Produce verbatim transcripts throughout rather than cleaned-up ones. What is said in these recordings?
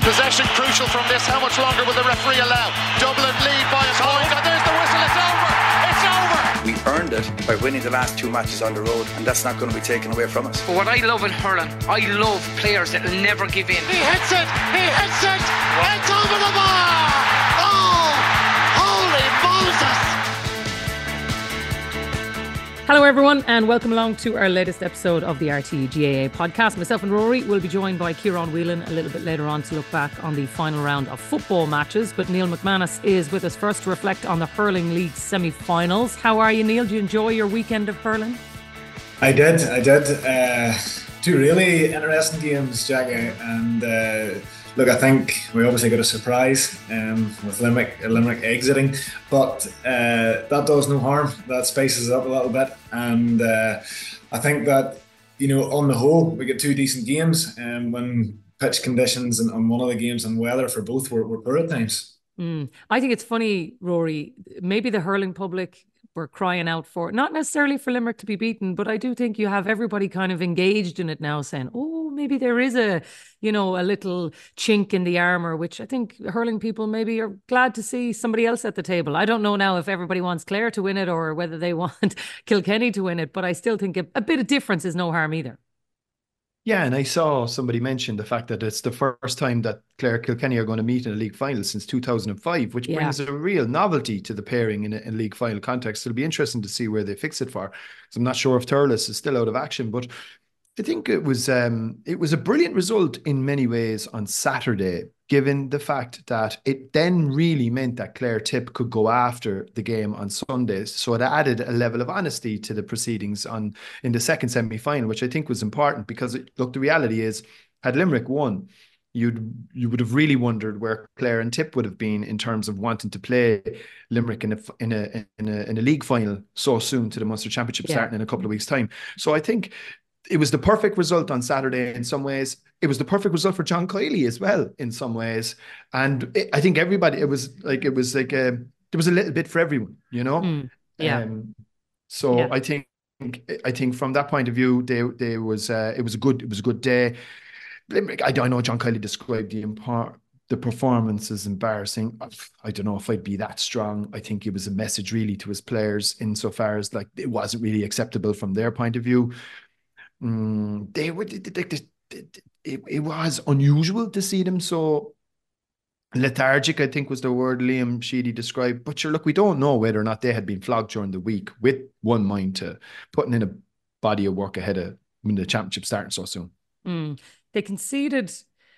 Possession crucial from this. How much longer will the referee allow? Dublin lead by a point. And there's the whistle. It's over. It's over. We earned it by winning the last two matches on the road, and that's not going to be taken away from us. But what I love in hurling, I love players that will never give in. He hits it. He hits it. It's over the bar. Oh, holy Moses. Hello everyone and welcome along to our latest episode of the R T G A A podcast. Myself and Rory will be joined by Kieran Whelan a little bit later on to look back on the final round of football matches. But Neil McManus is with us first to reflect on the Hurling League semi-finals. How are you, Neil? Do you enjoy your weekend of hurling? I did, I did. Uh, two really interesting games, Jackie, and uh, look, I think we obviously got a surprise um, with Limerick, Limerick exiting, but uh, that does no harm. That spices it up a little bit, and uh, I think that, you know, on the whole, we get two decent games, and um, when pitch conditions and on one of the games and weather for both were, were poor at times. Mm. I think it's funny, Rory. Maybe the hurling public were crying out for, not necessarily for Limerick to be beaten, but I do think you have everybody kind of engaged in it now, saying, oh, maybe there is a, you know, a little chink in the armour, which I think hurling people maybe are glad to see somebody else at the table. I don't know now if everybody wants Clare to win it or whether they want Kilkenny to win it, but I still think a, a bit of difference is no harm either. Yeah, and I saw somebody mention the fact that it's the first time that Clare Kilkenny are going to meet in a league final since two thousand five, which yeah. brings a real novelty to the pairing in a, in a league final context. It'll be interesting to see where they fix it for. So I'm not sure if Thurles is still out of action, but I think it was um, it was a brilliant result in many ways on Saturday, given the fact that it then really meant that Clare Tip could go after the game on Sunday. So it added a level of honesty to the proceedings on in the second semi-final, which I think was important because, it, look, the reality is, had Limerick won, you'd you would have really wondered where Clare and Tip would have been in terms of wanting to play Limerick in a in a in a, in a league final so soon to the Munster Championship yeah. starting in a couple of weeks' time. So I think it was the perfect result on Saturday in some ways. It was the perfect result for John Kiely as well in some ways. And it, I think everybody, it was like, it was like, a, there was a little bit for everyone, you know? Mm, yeah. Um, so yeah. I think, I think from that point of view, they, they was, uh, it was a good, it was a good day. I don't know, John Kiely described the impar- the performance as embarrassing. I don't know if I'd be that strong. I think it was a message really to his players insofar as like, it wasn't really acceptable from their point of view. Mm, they would. It, it, it was unusual to see them so lethargic, I think was the word Liam Sheedy described. But sure, look, we don't know whether or not they had been flogged during the week with one mind to putting in a body of work ahead of when the championship starting so soon. Mm. They conceded.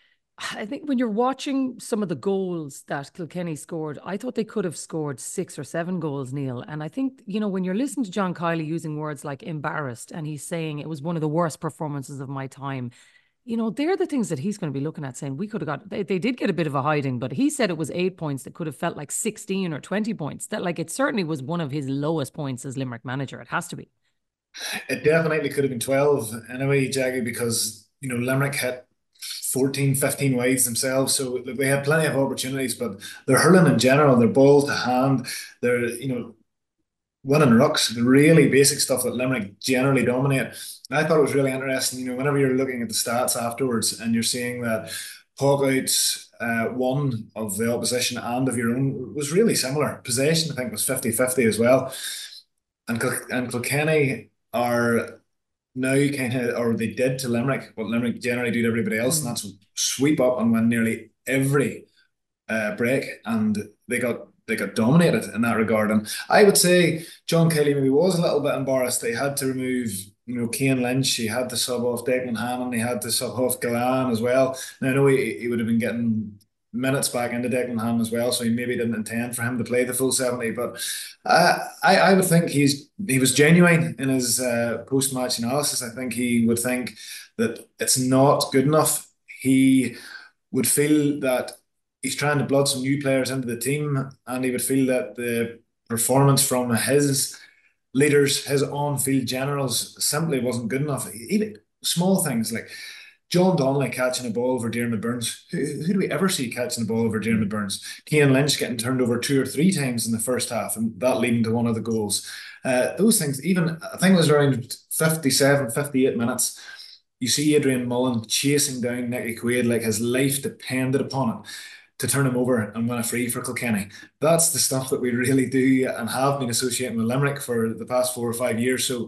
I think when you're watching some of the goals that Kilkenny scored, I thought they could have scored six or seven goals, Neil. And I think, you know, when you're listening to John Kiely using words like embarrassed and he's saying it was one of the worst performances of my time, you know, they're the things that he's going to be looking at saying we could have got, they, they did get a bit of a hiding, but he said it was eight points that could have felt like sixteen or twenty points. That like it certainly was one of his lowest points as Limerick manager. It has to be. It definitely could have been twelve anyway, Jackie, because, you know, Limerick hit fourteen, fifteen wides themselves. So look, they had plenty of opportunities, but they're hurling in general, they're ball to hand, they're, you know, winning rucks, the really basic stuff that Limerick generally dominate. And I thought it was really interesting, you know, whenever you're looking at the stats afterwards and you're seeing that puck outs, uh, one of the opposition and of your own was really similar. Possession, I think, was fifty fifty as well. And, and Kilkenny are now kind of, or they did to Limerick what Limerick generally do to everybody else, mm. and that's sweep up and win nearly every uh, break, and they got they got dominated in that regard. And I would say John Kiely maybe was a little bit embarrassed that he had to remove, you know, Cian Lynch, he had to sub off Declan Hannon, he had to sub off Gillane as well. Now I know he, he would have been getting minutes back into Declan Hannon as well, so he maybe didn't intend for him to play the full seventy, but uh, I, I would think he's he was genuine in his uh, post-match analysis. I think he would think that it's not good enough. He would feel that he's trying to blood some new players into the team, and he would feel that the performance from his leaders, his on-field generals, simply wasn't good enough. Even small things like John Donnelly catching a ball over Diarmaid Byrnes. Who, who do we ever see catching a ball over Diarmaid Byrnes? Cian Lynch getting turned over two or three times in the first half, and that leading to one of the goals. Uh, those things, even I think it was around fifty-seven, fifty-eight minutes, you see Adrian Mullen chasing down Nicky Quaid like his life depended upon it to turn him over and win a free for Kilkenny. That's the stuff that we really do and have been associating with Limerick for the past four or five years. So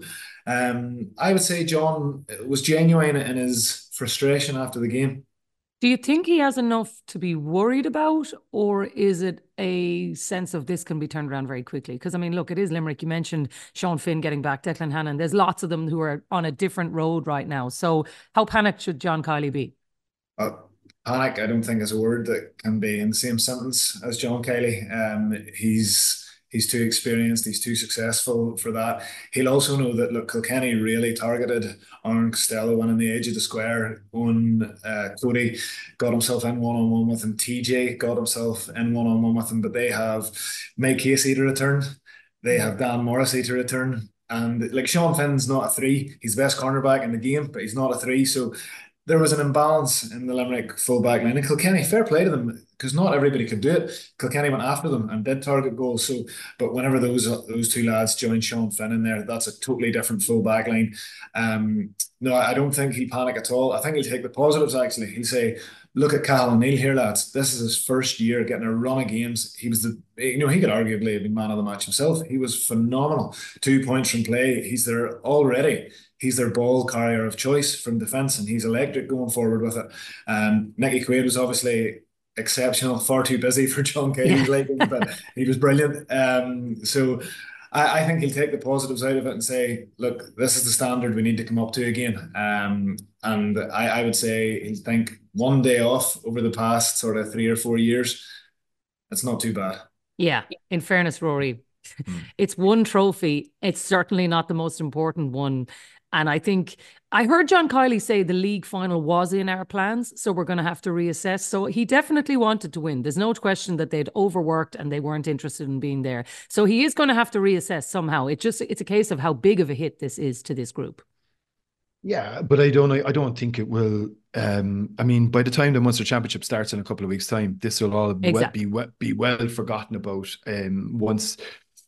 um, I would say John was genuine in his frustration after the game. Do you think he has enough to be worried about, or is it a sense of this can be turned around very quickly? Because, I mean, look, it is Limerick. You mentioned Sean Finn getting back, Declan Hannon. There's lots of them who are on a different road right now. So how panicked should John Kiely be? Uh, panic, I don't think is a word that can be in the same sentence as John Kiely. Um, he's... He's too experienced. He's too successful for that. He'll also know that, look, Kilkenny really targeted Aaron Costello winning the edge of the square. When uh, Cody got himself in one-on-one with him. T J got himself in one-on-one with him. But they have Mike Casey to return. They have Dan Morrissey to return. And, like, Sean Finn's not a three. He's the best cornerback in the game, but he's not a three. So there was an imbalance in the Limerick full back line. And Kilkenny, fair play to them, because not everybody could do it. Kilkenny went after them and did target goals. So, but whenever those those two lads join Sean Finn in there, that's a totally different full back line. Um, no, I don't think he'll panic at all. I think he'll take the positives, actually. He'll say, look at Cathal O'Neill here, lads. This is his first year getting a run of games. He was the, you know, he could arguably have been man of the match himself. He was phenomenal. Two points from play. He's there already. He's their ball carrier of choice from defence, and he's electric going forward with it. Um, Nicky Quaid was obviously exceptional, far too busy for John Kiely's liking, but he was brilliant. Um, so I, I think he'll take the positives out of it and say, look, this is the standard we need to come up to again. Um, and I, I would say he'll think one day off over the past sort of three or four years. It's not too bad. Yeah, in fairness, Rory, mm. it's one trophy. It's certainly not the most important one. And I think I heard John Kiely say the league final was in our plans, so we're going to have to reassess. So he definitely wanted to win. There's no question that they'd overworked and they weren't interested in being there. So he is going to have to reassess somehow. It just it's a case of how big of a hit this is to this group. Yeah, but I don't I don't think it will. Um, I mean, by the time the Munster Championship starts in a couple of weeks' time, this will all exactly. be, well, be well forgotten about. Um, once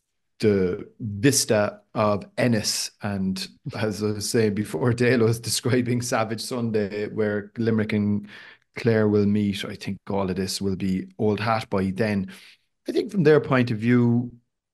the vista of Ennis, and as I was saying before, Dale was describing Savage Sunday, where Limerick and Clare will meet. I think all of this will be old hat by then. I think from their point of view,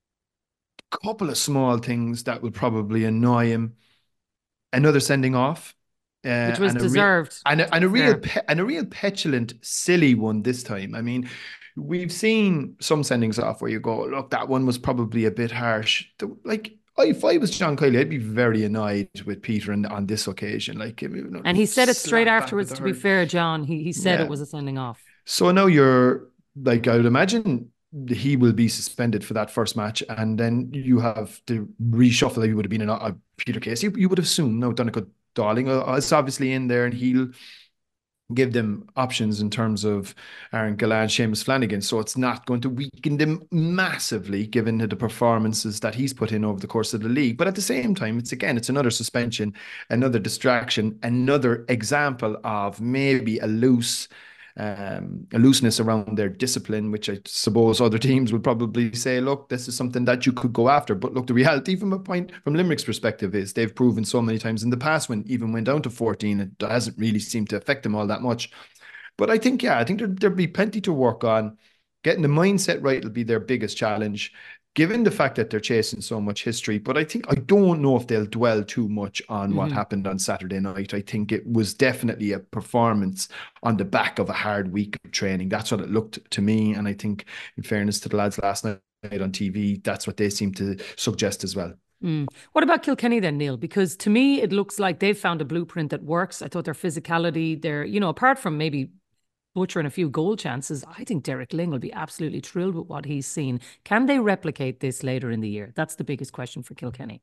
a couple of small things that will probably annoy him. Another sending off, uh, which was and deserved, a and a, and a real pe- and a real petulant, silly one this time. I mean, we've seen some sendings off where you go, look, that one was probably a bit harsh. The, like, if I was John Kiely, I'd be very annoyed with Peter on, on this occasion. Like, you know, and he said it straight afterwards. To be fair, John, he he said yeah. it was a sending off. So now you're like, I would imagine he will be suspended for that first match, and then you have to reshuffle. That you would have been in a, a Peter case. You, you would have assumed, no, Donegal Darling is obviously in there, and he'll give them options in terms of Aaron Gillane, Seamus Flanagan. So it's not going to weaken them massively, given the performances that he's put in over the course of the league. But at the same time, it's again, it's another suspension, another distraction, another example of maybe a loose Um, a looseness around their discipline, which I suppose other teams would probably say, look, this is something that you could go after. But look, the reality from a point from Limerick's perspective is they've proven so many times in the past, when even went down to fourteen, it hasn't really seemed to affect them all that much. But I think, yeah, I think there, there'll be plenty to work on. Getting the mindset right will be their biggest challenge, given the fact that they're chasing so much history. But I think, I don't know if they'll dwell too much on mm-hmm. what happened on Saturday night. I think it was definitely a performance on the back of a hard week of training. That's what it looked to me. And I think, in fairness to the lads last night on T V, that's what they seem to suggest as well. Mm. What about Kilkenny then, Neil? Because to me, it looks like they've found a blueprint that works. I thought their physicality, their, you know, apart from maybe butchering a few goal chances, I think Derek Ling will be absolutely thrilled with what he's seen. Can they replicate this later in the year? That's the biggest question for Kilkenny.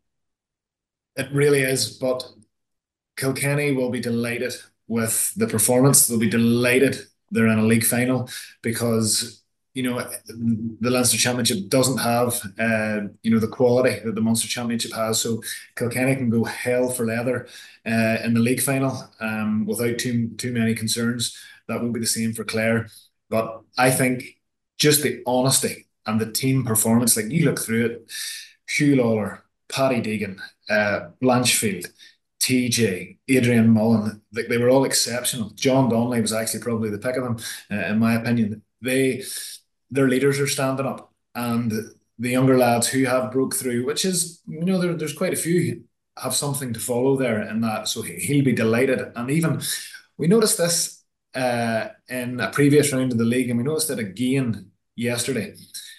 It really is, but Kilkenny will be delighted with the performance. They'll be delighted they're in a league final, because, you know, the Leinster Championship doesn't have, uh, you know, the quality that the Munster Championship has. So Kilkenny can go hell for leather uh, in the league final um, without too too many concerns. That won't be the same for Clare. But I think just the honesty and the team performance, like you look through it, Hugh Lawler, Paddy Deegan, uh, Blanchfield, T J, Adrian Mullen, they, they were all exceptional. John Donnelly was actually probably the pick of them, uh, in my opinion. They, their leaders are standing up, and the younger lads who have broke through, which is, you know, there, there's quite a few, have something to follow there in that. So he, he'll be delighted. And even we noticed this uh, in a previous round of the league, and we noticed it again yesterday.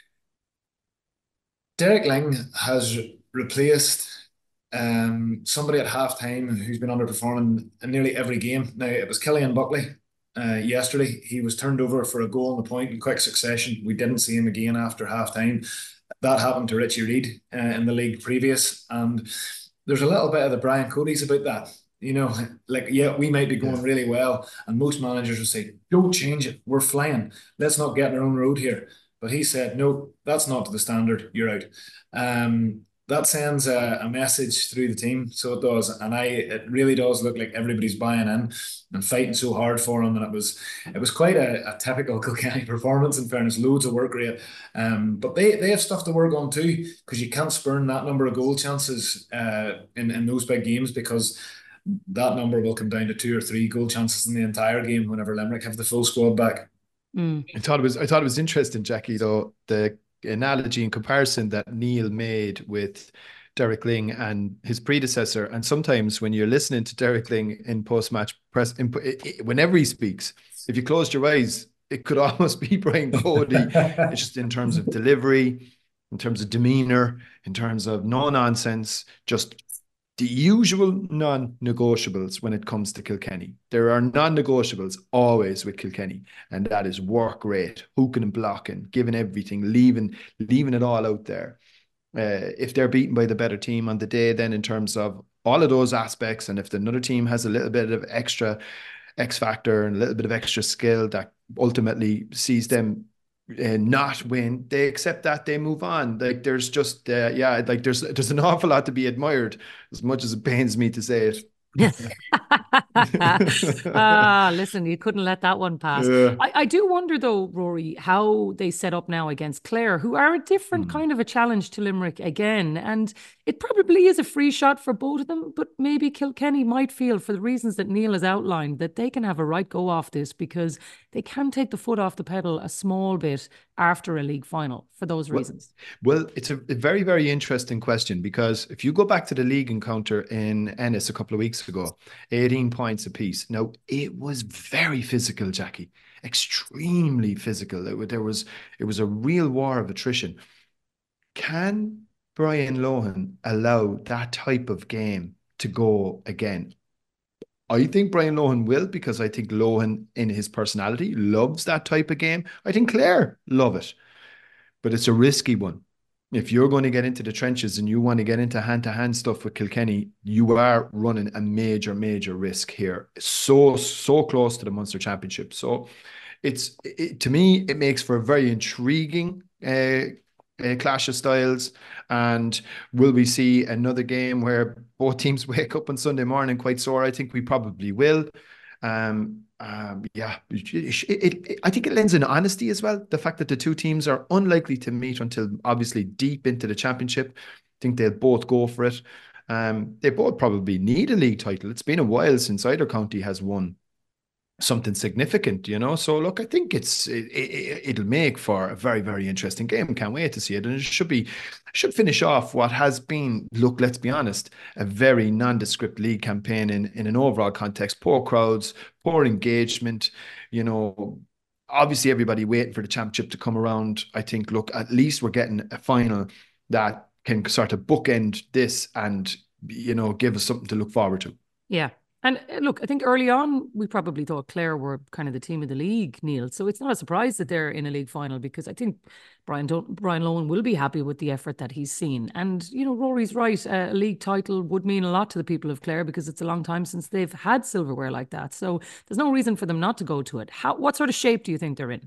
Derek Ling has replaced um, somebody at halftime who's been underperforming in nearly every game. Now, it was Killian Buckley uh, yesterday. He was turned over for a goal on the point in quick succession. We didn't see him again after halftime. That happened to Richie Reid uh, in the league previous. And there's a little bit of the Brian Cody's about that. You know, like, yeah, we might be going yeah. really well, and most managers will say, don't change it. We're flying. Let's not get in our own road here. But he said, no, that's not to the standard. You're out. Um, that sends a, a message through the team. So it does. And I, it really does look like everybody's buying in and fighting so hard for him. And it was, it was quite a, a typical Kilkenny performance, in fairness, loads of work rate. Um, but they, they have stuff to work on too, because you can't spurn that number of goal chances uh, in, in those big games, because that number will come down to two or three goal chances in the entire game whenever Limerick have the full squad back. Mm. I thought it was I thought it was interesting, Jackie, though, the analogy and comparison that Neil made with Derek Ling and his predecessor. And sometimes when you're listening to Derek Ling in post-match press, in, it, it, whenever he speaks, if you closed your eyes, it could almost be Brian Cody. It's just in terms of delivery, in terms of demeanor, in terms of no nonsense, just the usual non-negotiables when it comes to Kilkenny. There are non-negotiables always with Kilkenny, and that is work rate, hooking and blocking, giving everything, leaving, leaving it all out there. Uh, if they're beaten by the better team on the day, then in terms of all of those aspects, and if another team has a little bit of extra X factor and a little bit of extra skill that ultimately sees them Uh, not win, they accept that, they move on. Like there's just uh, yeah like there's there's an awful lot to be admired, as much as it pains me to say it. Ah, listen, you couldn't let that one pass. Yeah. I, I do wonder though, Rory, how they set up now against Clare, who are a different mm. kind of a challenge to Limerick again. And it probably is a free shot for both of them, but maybe Kilkenny might feel, for the reasons that Neil has outlined, that they can have a right go off this, because they can take the foot off the pedal a small bit after a league final for those reasons. Well, well it's a, a very, very interesting question, because if you go back to the league encounter in Ennis a couple of weeks ago, eighteen points apiece. Now, it was very physical, Jackie, extremely physical. It, there was, it was a real war of attrition. Can Brian Lohan allow that type of game to go again? I think Brian Lohan will, because I think Lohan, in his personality, loves that type of game. I think Clare love it, but it's a risky one. If you're going to get into the trenches and you want to get into hand-to-hand stuff with Kilkenny, you are running a major, major risk here. So, so close to the Munster Championship. So it's, it, to me, it makes for a very intriguing uh, uh, clash of styles. And will we see another game where both teams wake up on Sunday morning quite sore? I think we probably will. Um, um, yeah, it, it, it, I think it lends an honesty as well. The fact that the two teams are unlikely to meet until obviously deep into the championship. I think they'll both go for it. Um, they both probably need a league title. It's been a while since either county has won something significant, you know. So look, I think it's it, it, it'll make for a very, very interesting game. Can't wait to see it, and it should be should finish off what has been, look, let's be honest, a very nondescript league campaign in in an overall context. Poor crowds, poor engagement, you know. Obviously, everybody waiting for the championship to come around. I think, look, at least we're getting a final that can sort of bookend this and, you know, give us something to look forward to. Yeah. And look, I think early on, we probably thought Clare were kind of the team of the league, Neil. So it's not a surprise that they're in a league final, because I think Brian Brian Lohan will be happy with the effort that he's seen. And, you know, Rory's right. A league title would mean a lot to the people of Clare, because it's a long time since they've had silverware like that. So there's no reason for them not to go to it. How, what sort of shape do you think they're in?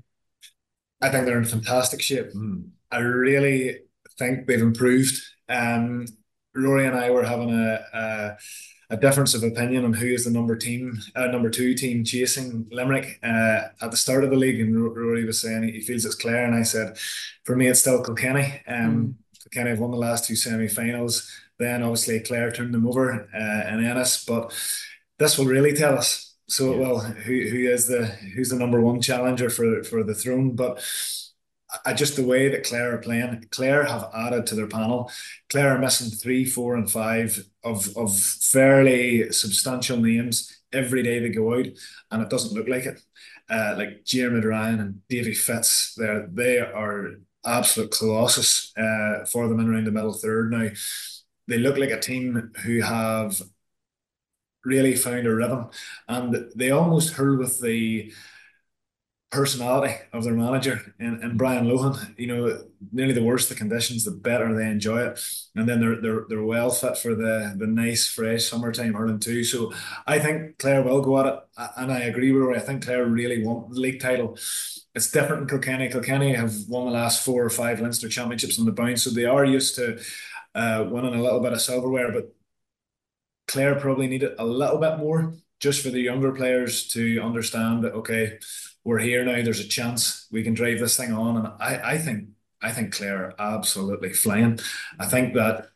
I think they're in fantastic shape. Mm. I really think they've improved. Um, Rory and I were having a... a a difference of opinion on who is the number team, uh, number two team chasing Limerick uh, at the start of the league, and Rory was saying he feels it's Clare, and I said, for me, it's still Kilkenny. Um, mm. Kilkenny have won the last two semi-finals. Then obviously Clare turned them over uh, in Ennis, but this will really tell us. So yeah. well, who who is the who's the number one challenger for for the throne? But I just the way that Clare are playing, Clare have added to their panel. Clare are missing three, four, and five of of fairly substantial names every day they go out, and it doesn't look like it. Uh, like Diarmuid Ryan and Davy Fitz, they they are absolute colossus uh, for them in around the middle third now. They look like a team who have really found a rhythm, and they almost hurl with the personality of their manager and, and Brian Lohan. You know, nearly the worse the conditions, the better they enjoy it, and then they're they're they're well fit for the the nice fresh summertime hurling too. So I think Clare will go at it, and I agree with her. I think Clare really want the league title. It's different in Kilkenny. Kilkenny have won the last four or five Leinster championships on the bounce, so they are used to uh, winning a little bit of silverware. But Clare probably need it a little bit more, just for the younger players to understand that, okay, we're here now, there's a chance we can drive this thing on. And I, I think I think Clare are absolutely flying. I think that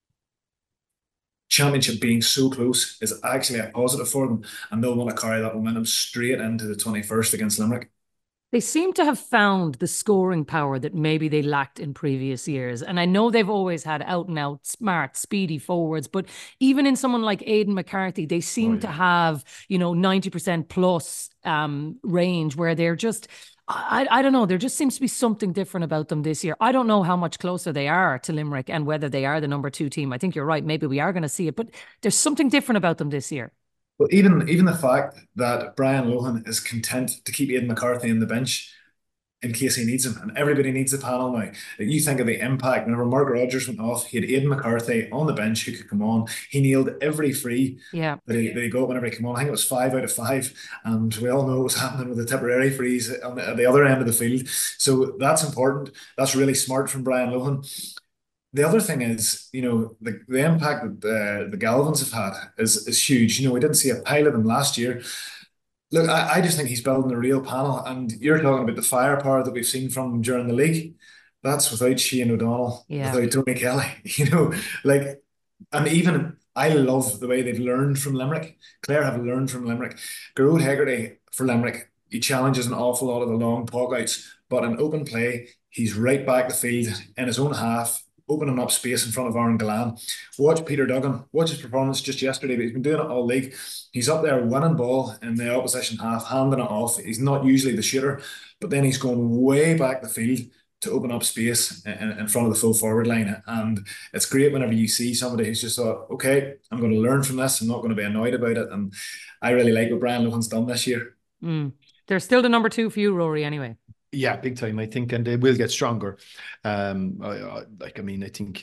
championship being so close is actually a positive for them, and they'll want to carry that momentum straight into the twenty-first against Limerick. They seem to have found the scoring power that maybe they lacked in previous years. And I know they've always had out and out, smart, speedy forwards, but even in someone like Aidan McCarthy, they seem oh, yeah. to have, you know, ninety percent plus um, range where they're just, I, I don't know, there just seems to be something different about them this year. I don't know how much closer they are to Limerick and whether they are the number two team. I think you're right. Maybe we are going to see it, but there's something different about them this year. Well, even even the fact that Brian Lohan is content to keep Aidan McCarthy in the bench in case he needs him, and everybody needs a panel now. You think of the impact. Whenever Mark Rogers went off, he had Aidan McCarthy on the bench who could come on. He nailed every free yeah. that, he, that he got whenever he came on. I think it was five out of five, and we all know what was happening with the Tipperary frees on the, at the other end of the field. So that's important. That's really smart from Brian Lohan. The other thing is, you know, the, the impact that uh, the Galvins have had is, is huge. You know, we didn't see a pile of them last year. Look, I, I just think he's building a real panel, and you're talking about the firepower that we've seen from him during the league. That's without Shane O'Donnell, yeah. without Tony Kelly, you know, like, and even I love the way they've learned from Limerick. Clare have learned from Limerick. Gearóid Hegarty for Limerick, he challenges an awful lot of the long puck-outs, but in open play, he's right back the field in his own half, opening up space in front of Aaron Gillane. Watch Peter Duggan. Watch his performance just yesterday, but he's been doing it all league. He's up there winning ball in the opposition half, handing it off. He's not usually the shooter, but then he's going way back the field to open up space in, in front of the full forward line. And it's great whenever you see somebody who's just thought, okay, I'm going to learn from this. I'm not going to be annoyed about it. And I really like what Brian Lohan's done this year. Mm. They're still the number two for you, Rory, anyway. Yeah, big time, I think, and they will get stronger. Um, I, I, like, I mean, I think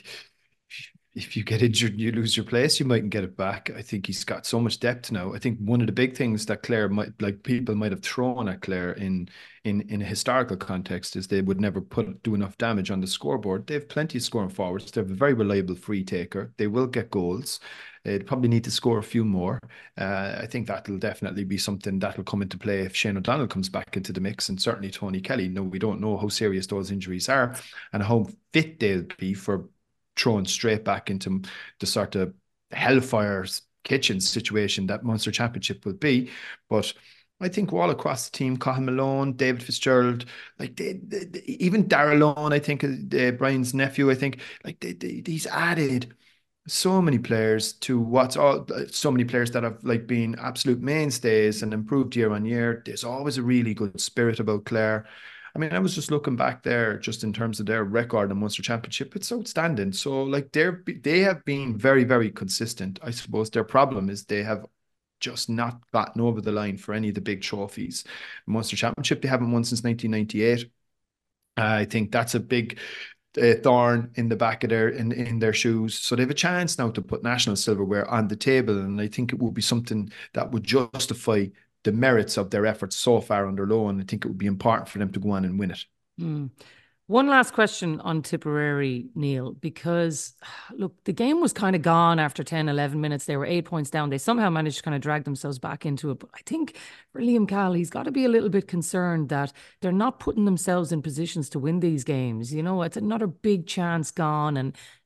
if you get injured, you lose your place, you mightn't get it back. I think he's got so much depth now. I think one of the big things that Clare might, like people might have thrown at Clare in in in a historical context, is they would never put do enough damage on the scoreboard. They have plenty of scoring forwards. They have a very reliable free taker. They will get goals. They'd probably need to score a few more. Uh, I think that'll definitely be something that'll come into play if Shane O'Donnell comes back into the mix, and certainly Tony Kelly. No, we don't know how serious those injuries are and how fit they'll be for thrown straight back into the sort of hellfire's kitchen situation that Munster Championship will be. But I think all across the team, Cathal Malone, David Fitzgerald, like they, they, they, even Darragh Lohan, I think, uh, Brian's nephew, I think, like they, they, he's added so many players to what's all so many players that have like been absolute mainstays and improved year on year. There's always a really good spirit about Clare. I mean, I was just looking back there just in terms of their record in Munster Championship. It's outstanding. So like they're they have been very, very consistent. I suppose their problem is they have just not gotten over the line for any of the big trophies. Munster Championship, they haven't won since nineteen ninety-eight. Uh, I think that's a big uh, thorn in the back of their in, in their shoes. So they have a chance now to put national silverware on the table, and I think it will be something that would justify the merits of their efforts so far under Lohan. I think it would be important for them to go on and win it. Mm. One last question on Tipperary, Neil, because look, the game was kind of gone after ten, eleven minutes. They were eight points down. They somehow managed to kind of drag themselves back into it. But I think for Liam Cahill, he's got to be a little bit concerned that they're not putting themselves in positions to win these games. You know, it's another big chance gone. And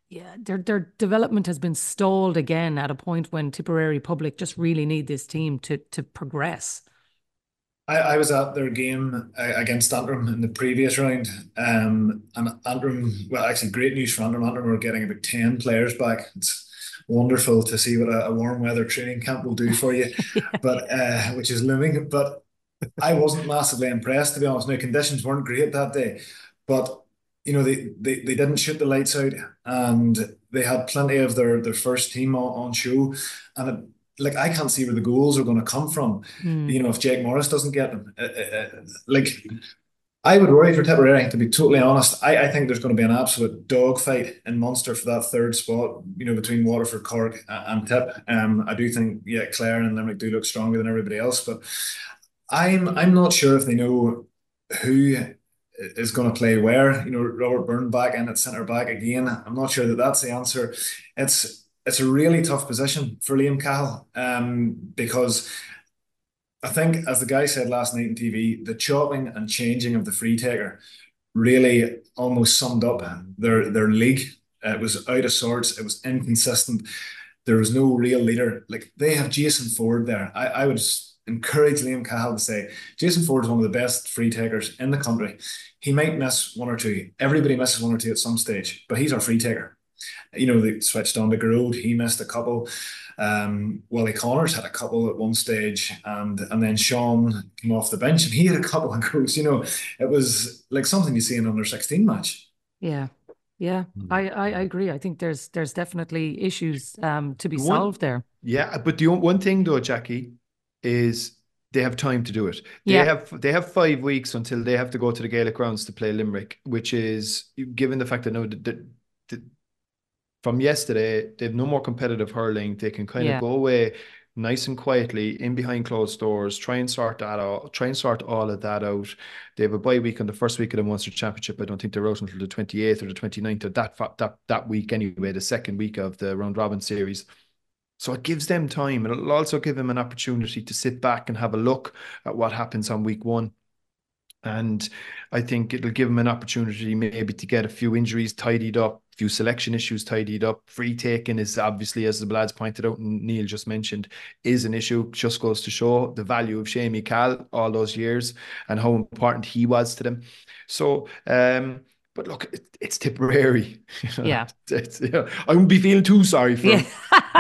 Yeah, their their development has been stalled again at a point when Tipperary public just really need this team to to progress. I, I was at their game uh, against Antrim in the previous round, um, and Antrim, well, actually, great news for Antrim. Antrim are getting about ten players back. It's wonderful to see what a, a warm weather training camp will do for you, Yeah. but uh, which is looming. But I wasn't massively impressed, to be honest. Now, conditions weren't great that day, but you know they, they, they didn't shoot the lights out, and they had plenty of their, their first team on, on show, and it, like I can't see where the goals are going to come from. Mm. You know, if Jake Morris doesn't get them, uh, uh, like I would worry for Tipperary, to be totally honest. I, I think there's going to be an absolute dogfight in Munster for that third spot, you know, between Waterford, Cork, and Tip. Um, I do think, yeah, Clare and Limerick do look stronger than everybody else, but I'm I'm not sure if they know who is going to play where. You know, Robert Byrne back in at centre back again. I'm not sure that that's the answer. It's it's a really tough position for Liam Cahill, um, because I think, as the guy said last night on T V, the chopping and changing of the free taker really almost summed up their their league. It was out of sorts. It was inconsistent. There was no real leader. Like, they have Jason Ford there. I, I would encourage Liam Cahill to say Jason Ford is one of the best free takers in the country. He might miss one or two. Everybody misses one or two at some stage, but he's our free taker. You know, they switched on to Garode. He missed a couple. Um, Willie Connors had a couple at one stage, and and then Sean came off the bench and he had a couple of goals. You know, it was like something you see in an under sixteen match. Yeah, yeah, Mm. I, I I agree. I think there's there's definitely issues um to be One- solved there. Yeah, but the o- one thing though, Jackie, is they have time to do it. They Yeah. have they have five weeks until they have to go to the Gaelic grounds to play Limerick, which is, given the fact that no, the, the, the, from yesterday they've no more competitive hurling. They can kind Yeah. of go away nice and quietly in behind closed doors, try and sort that out, try and sort all of that out. They have a bye week on the first week of the Munster Championship. I don't think they're out until the twenty-eighth or the twenty-ninth of that fa- that that week anyway, the second week of the round robin series. So it gives them time, and it'll also give them an opportunity to sit back and have a look at what happens on week one. And I think it'll give them an opportunity maybe to get a few injuries tidied up, a few selection issues tidied up. Free taking is obviously, as the lads pointed out and Neil just mentioned, is an issue. Just goes to show the value of Shamie Cal all those years and how important he was to them. So, um, but look, it, it's Tipperary. You know, Yeah. it's, you know, I wouldn't be feeling too sorry for Yeah. him.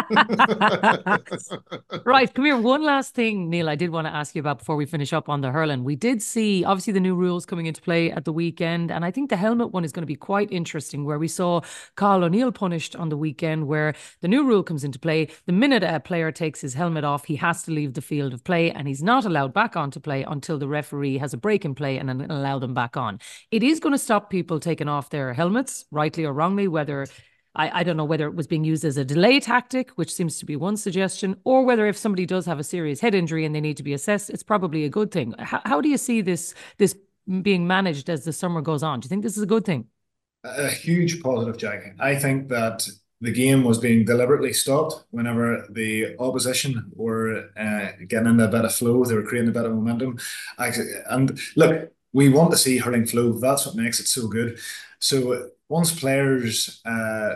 Right, come here. One last thing, Neil, I did want to ask you about before we finish up on the hurling. We did see, obviously, the new rules coming into play at the weekend, and I think the helmet one is going to be quite interesting, where we saw Carl O'Neill punished on the weekend, where the new rule comes into play. The minute a player takes his helmet off, he has to leave the field of play, and he's not allowed back on to play until the referee has a break in play and then allow them back on. It is going to stop people taking off their helmets, rightly or wrongly, whether... I, I don't know whether it was being used as a delay tactic, which seems to be one suggestion, or whether if somebody does have a serious head injury and they need to be assessed, it's probably a good thing. How, how do you see this this being managed as the summer goes on? Do you think this is a good thing? A huge positive, Jackie. I think that the game was being deliberately stopped whenever the opposition were uh, getting in a bit of flow. They were creating a bit of momentum. And look, we want to see hurling flow. That's what makes it so good. So once players' uh,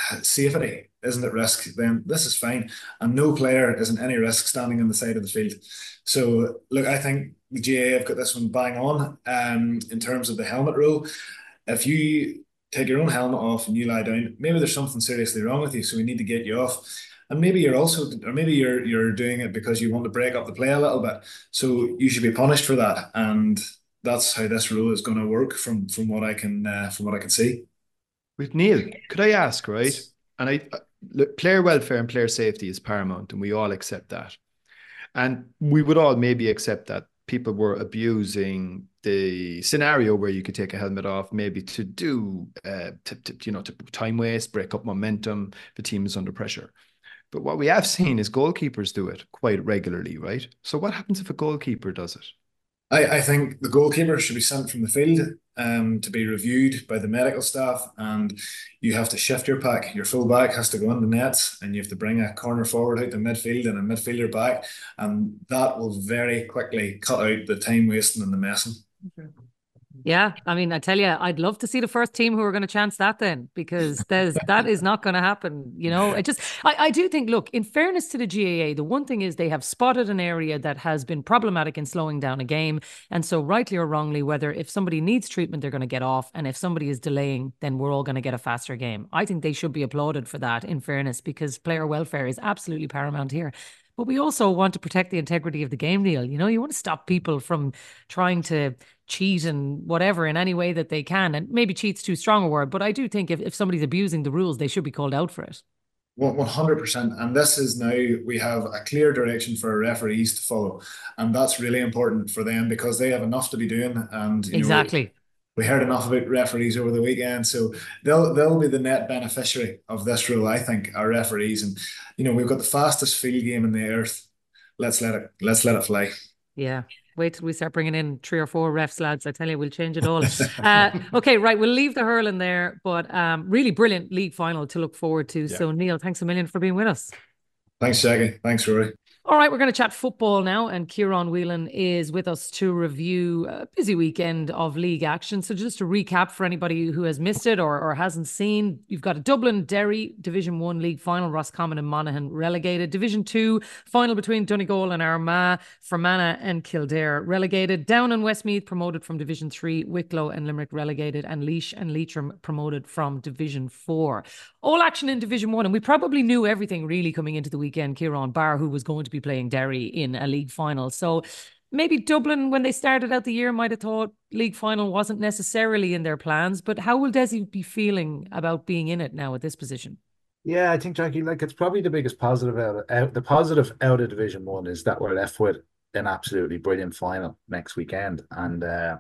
safety isn't at risk, then this is fine. And no player is in any risk standing on the side of the field. So look, I think the G A A have got this one bang on um, in terms of the helmet rule. If you take your own helmet off and you lie down, maybe there's something seriously wrong with you, so we need to get you off. And maybe you're also, or maybe you're you're doing it because you want to break up the play a little bit. So you should be punished for that. And that's how this rule is going to work, from from what I can uh, from what I can see. With Neil, could I ask, right? And I look, player welfare and player safety is paramount, and we all accept that. And we would all maybe accept that people were abusing the scenario where you could take a helmet off, maybe to do, uh, to, to, you know, to time waste, break up momentum. The team is under pressure. But what we have seen is goalkeepers do it quite regularly, right? So what happens if a goalkeeper does it? I, I think the goalkeeper should be sent from the field um, to be reviewed by the medical staff, and you have to shift your pack. Your full back has to go in the nets, and you have to bring a corner forward out to midfield and a midfielder back, and that will very quickly cut out the time wasting and the messing. Okay. Yeah, I mean, I tell you, I'd love to see the first team who are going to chance that then, because there's that is not going to happen. You know, it just, I, I do think, look, in fairness to the G A A, the one thing is they have spotted an area that has been problematic in slowing down a game. And so, rightly or wrongly, whether if somebody needs treatment, they're going to get off. And if somebody is delaying, then we're all going to get a faster game. I think they should be applauded for that, in fairness, because player welfare is absolutely paramount here. But we also want to protect the integrity of the game, Neil. You know, you want to stop people from trying to cheat and whatever in any way that they can. And maybe cheat's too strong a word, but I do think if, if somebody's abusing the rules, they should be called out for it. one hundred percent. And this is now, we have a clear direction for referees to follow. And that's really important for them because they have enough to be doing. And you exactly. know, we heard enough about referees over the weekend, so they'll they'll be the net beneficiary of this rule, I think, our referees. And you know, we've got the fastest field game in the earth. Let's let it let's let it fly. Yeah. Wait till we start bringing in three or four refs, lads. I tell you, we'll change it all. uh, okay, right. We'll leave the hurling there, but um, really brilliant league final to look forward to. Yeah. So, Neil, thanks a million for being with us. Thanks, Jackie. Thanks, Rory. All right, we're going to chat football now, and Kieran Whelan is with us to review a busy weekend of league action. So just to recap for anybody who has missed it or, or hasn't seen, you've got a Dublin Derry Division one league final, Roscommon and Monaghan relegated. Division two final between Donegal and Armagh, Fermanagh and Kildare relegated. Down and Westmeath promoted from Division three, Wicklow and Limerick relegated, and Laois and Leitrim promoted from Division four. All action in Division one, and we probably knew everything really coming into the weekend, Kieran, bar who was going to be playing Derry in a league final. So maybe Dublin, when they started out the year, might have thought league final wasn't necessarily in their plans, but how will Desi be feeling about being in it now at this position? Yeah, I think, Jackie, like it's probably the biggest positive out, out the positive out of Division One is that we're left with an absolutely brilliant final next weekend. And, uh,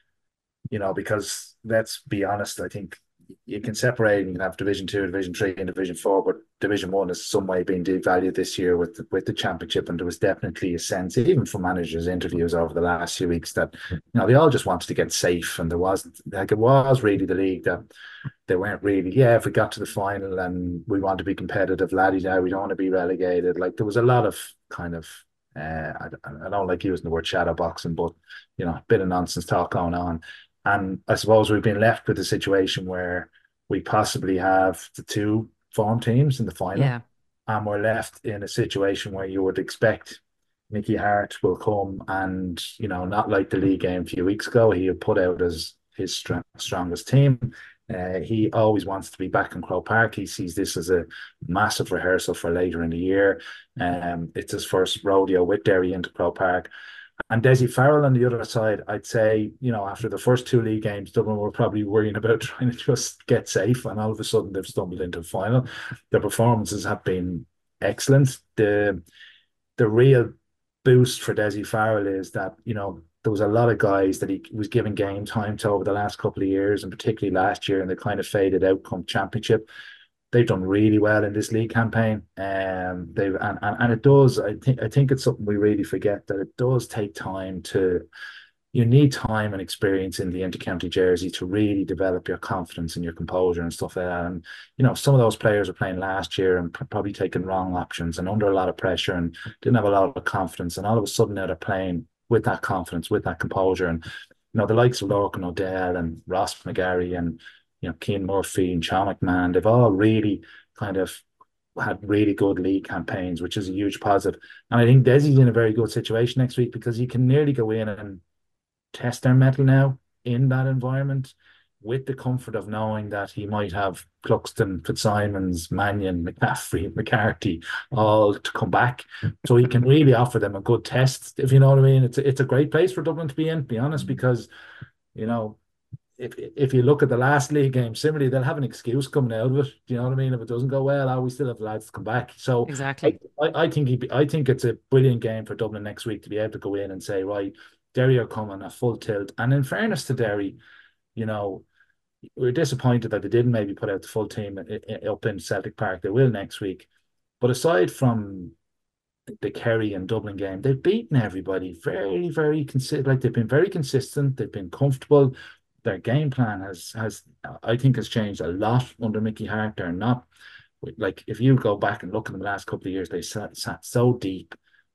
you know, because let's be honest, I think you can separate and you can have Division Two, Division Three, and Division Four, but Division One has some way been devalued this year with the, with the championship, and there was definitely a sense, even from managers' interviews over the last few weeks, that you know they all just wanted to get safe, and there wasn't like it was really the league that they weren't really. Yeah, if we got to the final and we want to be competitive, laddie, now we don't want to be relegated. Like there was a lot of kind of. Uh, I, I don't like using the word shadow boxing, but you know, a bit of nonsense talk going on. And I suppose we've been left with a situation where we possibly have the two form teams in the final. Yeah. And we're left in a situation where you would expect Mickey Hart will come and, you know, not like the league game a few weeks ago, he had put out as his str- strongest team. Uh, he always wants to be back in Croke Park. He sees this as a massive rehearsal for later in the year. Um, it's his first rodeo with Derry into Croke Park. And Dessie Farrell on the other side, I'd say, you know, after the first two league games, Dublin were probably worrying about trying to just get safe, and all of a sudden they've stumbled into the final. Their performances have been excellent. The the real boost for Dessie Farrell is that, you know, there was a lot of guys that he was giving game time to over the last couple of years, and particularly last year, and they kind of faded out come championship. They've done really well in this league campaign. Um, they've and, and, and it does. I think I think it's something we really forget, that it does take time to. You need time and experience in the intercounty jersey to really develop your confidence and your composure and stuff like that. And you know, some of those players were playing last year and probably taking wrong options and under a lot of pressure and didn't have a lot of confidence. And all of a sudden, now they're playing with that confidence, with that composure. And you know, the likes of Lorcan O'Dell and Ross McGarry and you know, Cian Murphy and Sean McMahon, they've all really kind of had really good league campaigns, which is a huge positive. And I think Desi's in a very good situation next week because he can nearly go in and test their mettle now in that environment with the comfort of knowing that he might have Cluxton, Fitzsimons, Mannion, McCaffrey, McCarthy all to come back. So he can really offer them a good test, if you know what I mean. It's a, it's a great place for Dublin to be in, to be honest, because, you know, If if you look at the last league game, similarly, they'll have an excuse coming out of it. Do you know what I mean? If it doesn't go well, oh, we still have lads to come back. So exactly, I, I think he, I think it's a brilliant game for Dublin next week to be able to go in and say, right, Derry are coming a full tilt. And in fairness to Derry, you know, we're disappointed that they didn't maybe put out the full team up in Celtic Park. They will next week. But aside from the Kerry and Dublin game, they've beaten everybody very, very consistent. Like they've been very consistent. They've been comfortable. Their game plan has, has I think, has changed a lot under Mickey Hart. They're not, like, if you go back and look at them the last couple of years, they sat, sat so deep.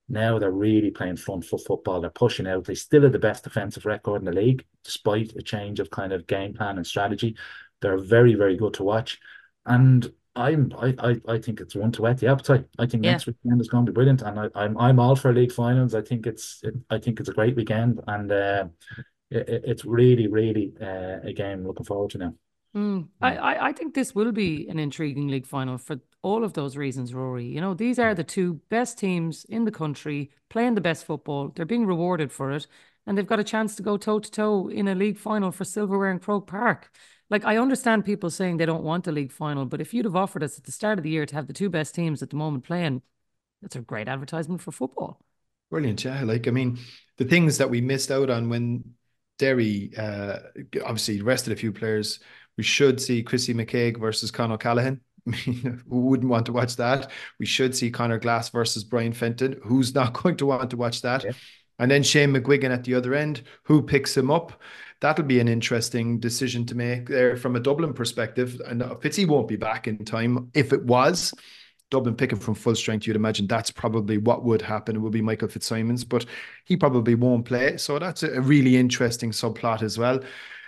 Now they're really playing front foot football. They're pushing out. They still have the best defensive record in the league, despite a change of kind of game plan and strategy. They're very, very good to watch. And I'm I I, I think it's one to whet the appetite. I think Yeah. next weekend is going to be brilliant, and I, I'm I'm all for league finals. I think it's it, I think it's a great weekend, and uh, it, it's really really uh, a game looking forward to now. Mm. I, I I think this will be an intriguing league final for all of those reasons, Rory. You know, these are the two best teams in the country playing the best football. They're being rewarded for it, and they've got a chance to go toe to toe in a league final for silverware in Croke Park. Like, I understand people saying they don't want a league final, but if you'd have offered us at the start of the year to have the two best teams at the moment playing, that's a great advertisement for football. Brilliant, yeah. Like, I mean, the things that we missed out on when Derry, uh, obviously rested a few players. We should see Chrissy McCaig versus Conor Callaghan. I mean, who wouldn't want to watch that? We should see Conor Glass versus Brian Fenton. Who's not going to want to watch that? Yeah. And then Shane McGuigan at the other end. Who picks him up? That'll be an interesting decision to make there from a Dublin perspective. And Fitzy won't be back in time. If it was Dublin picking from full strength, you'd imagine that's probably what would happen. It would be Michael Fitzsimons, but he probably won't play. So that's a really interesting subplot as well.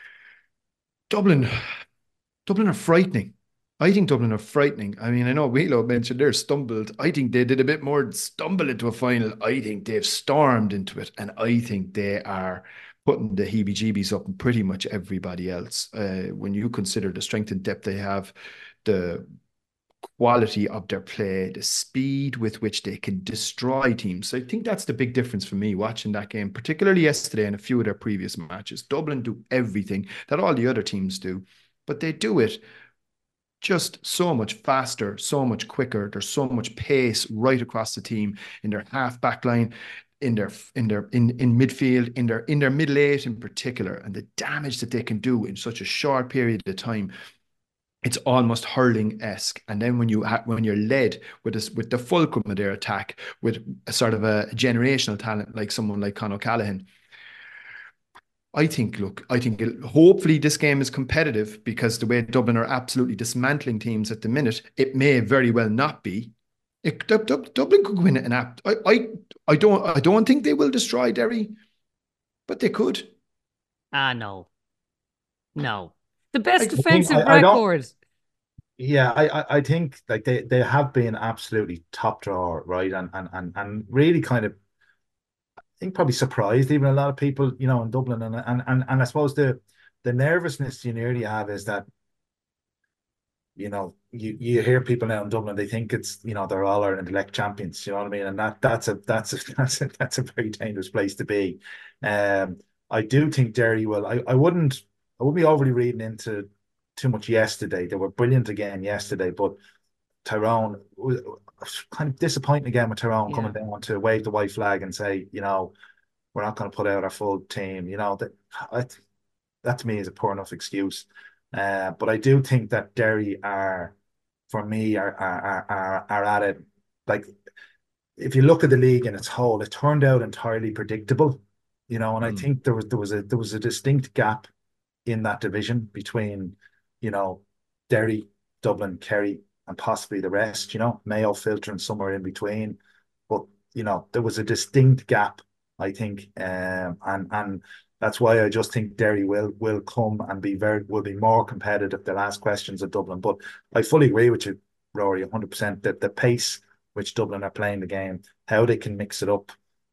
Dublin, Dublin are frightening. I think Dublin are frightening. I mean, I know Wheelo mentioned they're stumbled. I think they did a bit more than stumble into a final. I think they've stormed into it. And I think they are putting the heebie-jeebies up in pretty much everybody else. Uh, when you consider the strength and depth they have, the quality of their play, the speed with which they can destroy teams. So I think that's the big difference for me watching that game, particularly yesterday and a few of their previous matches. Dublin do everything that all the other teams do, but they do it just so much faster, so much quicker. There's so much pace right across the team in their half back line, in their in their in in midfield, in their in their middle eight in particular, and the damage that they can do in such a short period of time. It's almost hurling-esque. And then when you ha- when you're led with this, with the fulcrum of their attack, with a sort of a generational talent like someone like Conor Callaghan, I think, look, I think it, hopefully this game is competitive, because the way Dublin are absolutely dismantling teams at the minute, it may very well not be. It, Dublin could win an app. I, I, I don't, I don't think they will destroy Derry, but they could. Ah, no, no. The best I defensive think, I, record. I yeah, I, I think like they, they have been absolutely top drawer, right? And and and and really kind of, I think probably surprised even a lot of people, you know, in Dublin. And and and, and I suppose the the nervousness you nearly have is that, you know, you, you hear people now in Dublin, they think it's, you know, they're all Ireland elect champions, you know what I mean? And that that's a that's a that's a that's a very dangerous place to be. Um I do think Derry will, I, I wouldn't I wouldn't be overly reading into too much yesterday. They were brilliant again yesterday, but Tyrone was kind of disappointing again with Tyrone yeah. coming down to wave the white flag and say, you know, we're not going to put out our full team. You know, that I, that to me is a poor enough excuse. Uh, but I do think that Derry are, for me, are are are are at it. Like, if you look at the league in its whole, it turned out entirely predictable. You know, and mm. I think there was there was a there was a distinct gap in that division between, you know, Derry, Dublin, Kerry, and possibly the rest, you know, Mayo filtering somewhere in between. But, you know, there was a distinct gap, I think. Um, and and that's why I just think Derry will will come and be very, will be more competitive. The last questions of Dublin. But I fully agree with you, Rory, one hundred percent, that the pace which Dublin are playing the game, how they can mix it up,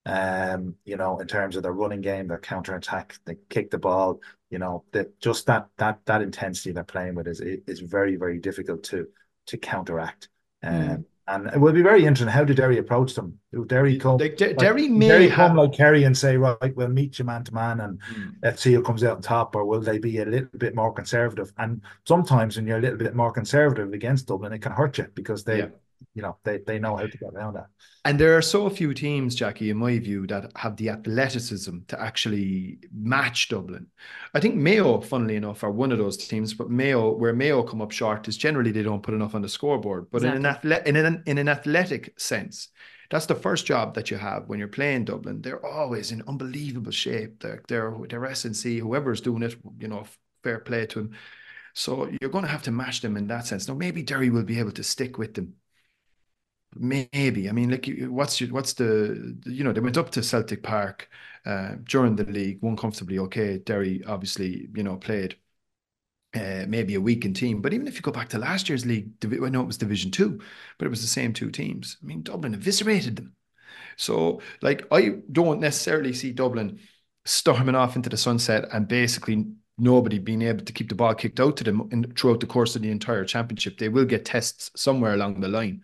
um, you know, in terms of their running game, their counter-attack, they kick the ball, you know, that just that that that intensity they're playing with is is very, very difficult to to counteract. Um, mm. And it will be very interesting. How do Derry approach them? Do Derry come? Like, D- like, Derry may Derry have... come like Kerry and say, right, we'll meet you man to man, and mm. let's see who comes out on top, or will they be a little bit more conservative? And sometimes when you're a little bit more conservative against Dublin, it can hurt you, because they, yeah. you know, they they know how to get around that. And there are so few teams, Jackie, in my view, that have the athleticism to actually match Dublin. I think Mayo, funnily enough, are one of those teams, but Mayo, where Mayo come up short is generally they don't put enough on the scoreboard. But exactly. in an athle- in an in an athletic sense, that's the first job that you have when you're playing Dublin. They're always in unbelievable shape. They're they're, they're S N C, whoever's doing it, you know, fair play to them. So you're going to have to match them in that sense. Now, maybe Derry will be able to stick with them. Maybe. I mean, like, what's your, what's the, you know, they went up to Celtic Park uh, during the league, won comfortably. Okay, Derry obviously, you know, played uh, maybe a weakened team. But even if you go back to last year's league, I know it was Division Two, but it was the same two teams. I mean, Dublin eviscerated them. So, like, I don't necessarily see Dublin storming off into the sunset and basically nobody being able to keep the ball kicked out to them in, throughout the course of the entire championship. They will get tests somewhere along the line.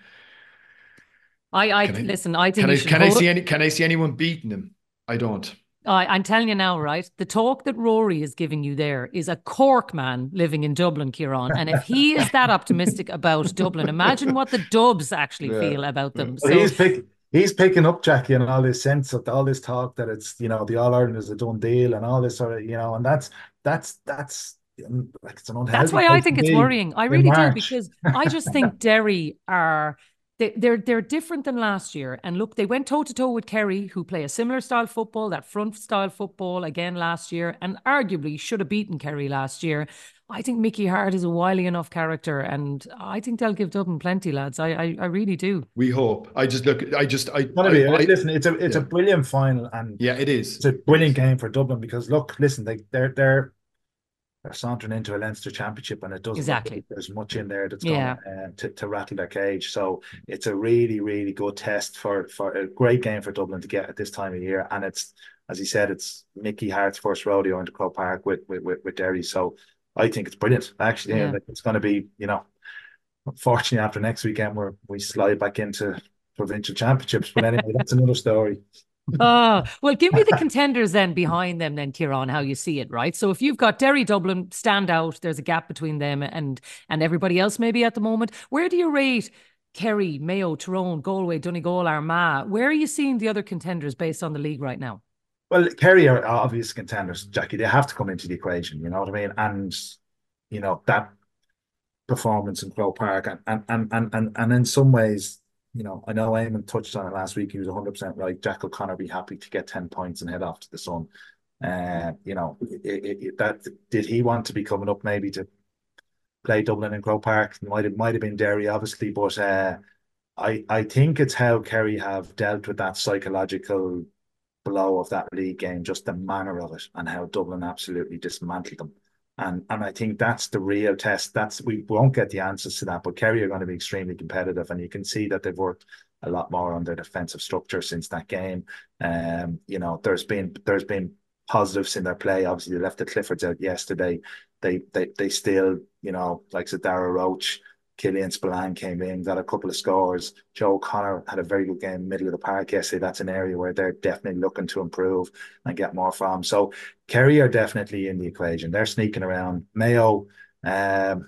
I, I, Can I listen, I think can you I should can I hold, see any can I see anyone beating them? I don't. I, I'm telling you now, right? The talk that Rory is giving you there is a Cork man living in Dublin, Kieran. And if he is that optimistic about Dublin, imagine what the Dubs actually Yeah. feel about them. Well, So he's pick, he's picking up, Jackie, and all this sense of all this talk that it's, you know, the All Ireland is a done deal and all this sort of, you know, and that's that's that's um, like it's an unhealthy that's why I place think to it's be worrying. I in really do, March. because I just think Derry are they, they're they're different than last year. And look, they went toe to toe with Kerry, who play a similar style football, that front style football again last year, and arguably should have beaten Kerry last year. I think Mickey Hart is a wily enough character, and I think they'll give Dublin plenty, lads. I I, I really do. We hope. I just look. I just. I. Gonna I, be, I listen, it's a it's yeah. a brilliant final, and Yeah, it is. it's a brilliant game for Dublin because look, listen, they they're they're they're sauntering into a Leinster Championship, and it doesn't Exactly. look like there's much in there that's Yeah. going uh, to to rattle their cage. So it's a really really good test for for a great game for Dublin to get at this time of year, and it's, as he said, it's Mickey Hart's first rodeo into Croke Park with with with, with Derry. So I think it's brilliant. Actually, Yeah. like, it's going to be, you know, unfortunately after next weekend where we slide back into provincial championships. But anyway, that's another story. Oh, well, give me the contenders then behind them, then, Kieran, how you see it, right? So if you've got Derry, Dublin stand out, there's a gap between them and and everybody else maybe at the moment. Where do you rate Kerry, Mayo, Tyrone, Galway, Donegal, Armagh? Where are you seeing the other contenders based on the league right now? Well, Kerry are obvious contenders, Jackie. They have to come into the equation, you know what I mean? And, you know, that performance in Croke Park and and and and and, and in some ways, you know, I know Eamon touched on it last week. He was one hundred percent right. Jack O'Connor be happy to get ten points and head off to the sun. Uh, you know, it, it, it, that did he want to be coming up maybe to play Dublin in Croke Park? Might have might have been Derry, obviously, but uh, I I think it's how Kerry have dealt with that psychological blow of that league game, just the manner of it, and how Dublin absolutely dismantled them. And and I think that's the real test. That's we won't get the answers to that, but Kerry are going to be extremely competitive, and you can see that they've worked a lot more on their defensive structure since that game. Um, you know, there's been there's been positives in their play. Obviously, they left the Cliffords out yesterday. They they they still, you know, like Zadara Roach, Killian Spillane came in, got a couple of scores. Joe O'Connor had a very good game middle of the park yesterday. That's an area where they're definitely looking to improve and get more from. So Kerry are definitely in the equation. They're sneaking around. Mayo, um,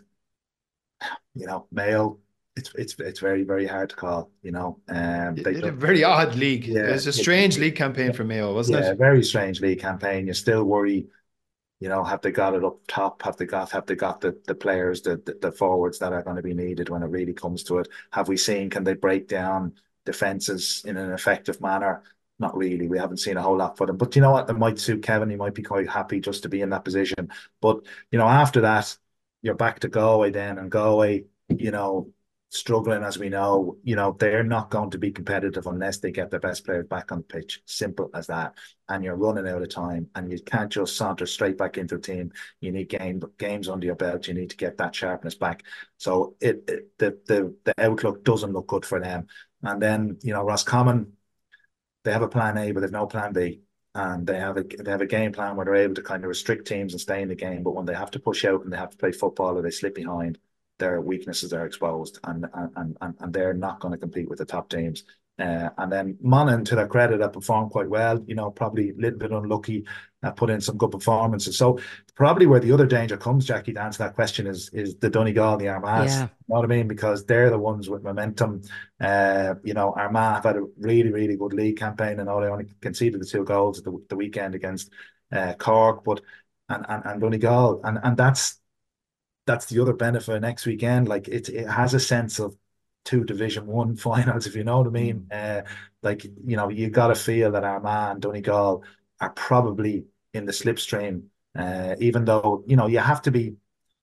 you know, Mayo, it's it's it's very, very hard to call, you know. Um, they It's a very odd league. Yeah, It's a strange league campaign for Mayo, wasn't yeah, it? very strange league campaign. You still worry, you know, have they got it up top? Have they got have they got the the players, the, the the forwards that are going to be needed when it really comes to it? Have we seen, can they break down defenses in an effective manner? Not really. We haven't seen a whole lot for them. But you know what? It might suit Kevin. He might be quite happy just to be in that position. But you know, after that, you're back to Galway then, and Galway, you know, struggling as we know, you know, they're not going to be competitive unless they get their best players back on the pitch. Simple as that. And you're running out of time, and you can't just saunter straight back into a team. You need game games under your belt. You need to get that sharpness back. So it, it the the the outlook doesn't look good for them. And then, you know, Roscommon, they have a plan A, but they've no plan B. And they have a they have a game plan where they're able to kind of restrict teams and stay in the game. But when they have to push out and they have to play football or they slip behind, their weaknesses are exposed, and and and and they're not going to compete with the top teams. Uh, and then Monaghan, to their credit, have performed quite well. You know, probably a little bit unlucky, uh, put in some good performances. So probably where the other danger comes, Jackie, to answer that question is is the Donegal and the Armaghs. Yeah. You know what I mean? Because they're the ones with momentum. Uh, you know, Armagh have had a really, really good league campaign. I know they only conceded the two goals at the, the weekend against uh, Cork, but and and, and Donegal, and and that's that's the other benefit next weekend. Like it, it has a sense of two Division One finals, if you know what I mean. Uh, like you know, you got to feel that Armagh and Donegal are probably in the slipstream. Uh, even though you know you have to be,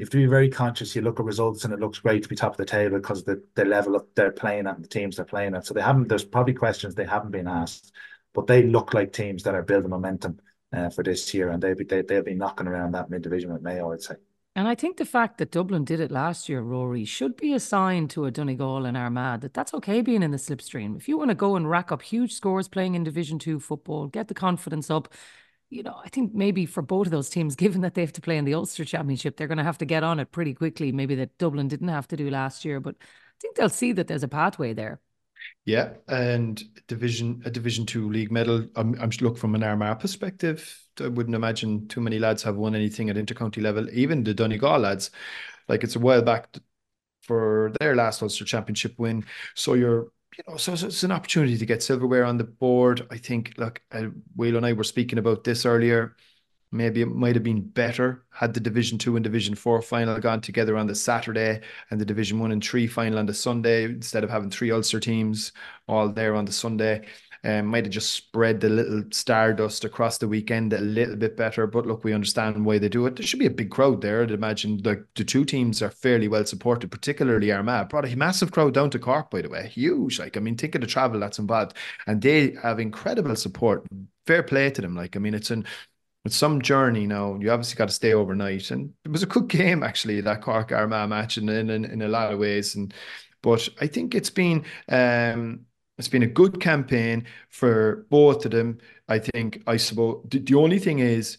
you have to be very conscious. You look at results and it looks great to be top of the table because of the, the level of they're playing at and the teams they're playing at. So they haven't, there's probably questions they haven't been asked, but they look like teams that are building momentum uh, for this year, and they'll be, they, they'll be knocking around that mid-division with Mayo, I'd say. And I think the fact that Dublin did it last year, Rory, should be a sign to a Donegal and Armagh that that's okay being in the slipstream. If you want to go and rack up huge scores playing in Division Two football, get the confidence up, you know, I think maybe for both of those teams, given that they have to play in the Ulster Championship, they're going to have to get on it pretty quickly. Maybe that Dublin didn't have to do last year, but I think they'll see that there's a pathway there. Yeah, and division a Division Two league medal. I'm, I'm look from an Armagh perspective. I wouldn't imagine too many lads have won anything at intercounty level. Even the Donegal lads, like it's a while back for their last Ulster Championship win. So you're, you know, so, so it's an opportunity to get silverware on the board. I think, look, uh, Will and I were speaking about this earlier. Maybe it might have been better had the Division Two and Division Four final gone together on the Saturday and the Division One and Three final on the Sunday, instead of having three Ulster teams all there on the Sunday. Um, might have just spread the little stardust across the weekend a little bit better. But look, we understand why they do it. There should be a big crowd there. I'd imagine like the two teams are fairly well supported, particularly Armagh. Brought a massive crowd down to Cork, by the way. Huge. Like, I mean, think of the travel that's involved. And they have incredible support. Fair play to them. Like, I mean, it's an With some journey now, you obviously got to stay overnight, and it was a good game actually, that Cork Armagh match, in, in in a lot of ways. And but I think it's been um it's been a good campaign for both of them. I think I suppose the, the only thing is,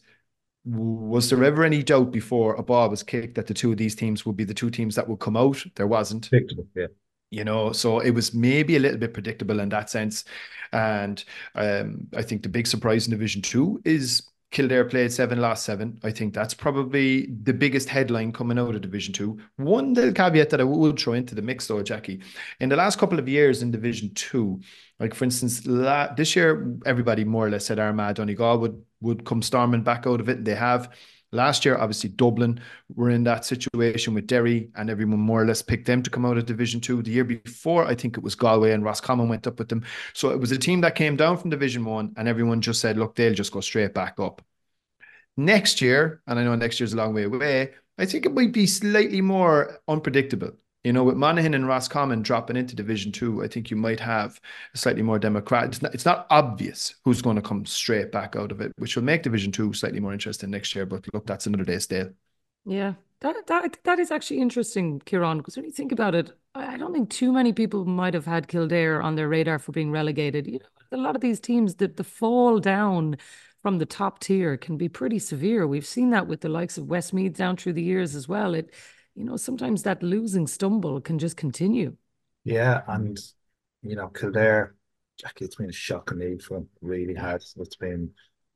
was there ever any doubt before a ball was kicked that the two of these teams would be the two teams that would come out? There wasn't. Predictable, yeah. You know, so it was maybe a little bit predictable in that sense. And um, I think the big surprise in Division Two is Kildare played seven, lost seven. I think that's probably the biggest headline coming out of Division Two. One little caveat that I would throw into the mix, though, Jackie, in the last couple of years in Division Two, like for instance, la- this year everybody more or less said Armagh, Donegal would would come storming back out of it, and they have. Last year, obviously, Dublin were in that situation with Derry, and everyone more or less picked them to come out of Division Two. The year before, I think it was Galway, and Roscommon went up with them. So it was a team that came down from Division One, and everyone just said, look, they'll just go straight back up. Next year, and I know next year's a long way away, I think it might be slightly more unpredictable. You know, with Monaghan and Roscommon dropping into Division Two, I think you might have a slightly more democratic. It's not, it's not obvious who's going to come straight back out of it, which will make Division Two slightly more interesting next year. But look, that's another day's tale. Yeah, that that that is actually interesting, Kieran, because when you think about it, I don't think too many people might have had Kildare on their radar for being relegated. You know, a lot of these teams, that the fall down from the top tier can be pretty severe. We've seen that with the likes of Westmeath down through the years as well. It, you know, sometimes that losing stumble can just continue. Yeah, and you know, Kildare, Jackie, it's been a shocking league for them. Really hard. It's been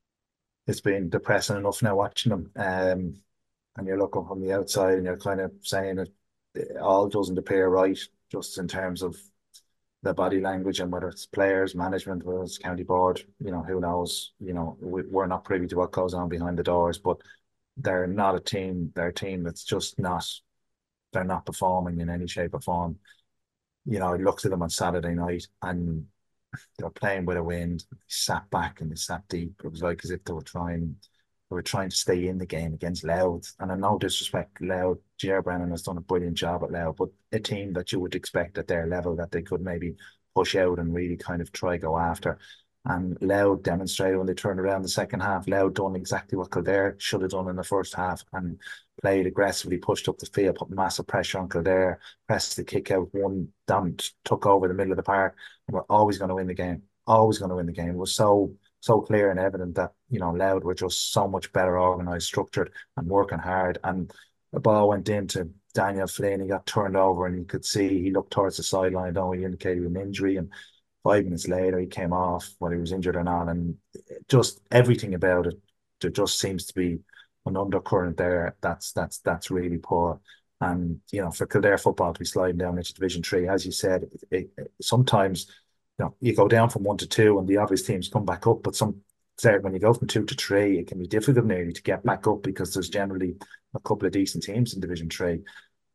it's been depressing enough now watching them. Um, and you're looking from the outside and you're kind of saying that it all doesn't appear right, just in terms of the body language, and whether it's players, management, whether it's county board, you know, who knows? You know, we, we're not privy to what goes on behind the doors, but they're not a team. They're a team that's just not. They're not performing in any shape or form. You know, I looked at them on Saturday night and they're playing with a wind. They sat back and they sat deep. It was like as if they were trying, they were trying to stay in the game against Louth. And I no disrespect, Louth, Ger Brennan has done a brilliant job at Louth, but a team that you would expect at their level that they could maybe push out and really kind of try go after. And Louth demonstrated when they turned around the second half. Louth done exactly what Kildare should have done in the first half and played aggressively, pushed up the field, put massive pressure on Kildare, pressed the kick out, one down, took over the middle of the park, and we're always going to win the game. Always going to win the game. It was so so clear and evident that, you know, Louth were just so much better organised, structured, and working hard. And the ball went into Daniel Flynn. He got turned over, and you could see he looked towards the sideline. Though he indicated an injury, and five minutes later, he came off, whether he was injured or not. And just everything about it, there just seems to be an undercurrent there. That's that's that's really poor. And, you know, for Kildare football to be sliding down into Division Three, as you said, it, it, sometimes, you know, you go down from one to two and the obvious teams come back up. But some when you go from two to three, it can be difficult nearly to get back up because there's generally a couple of decent teams in Division Three.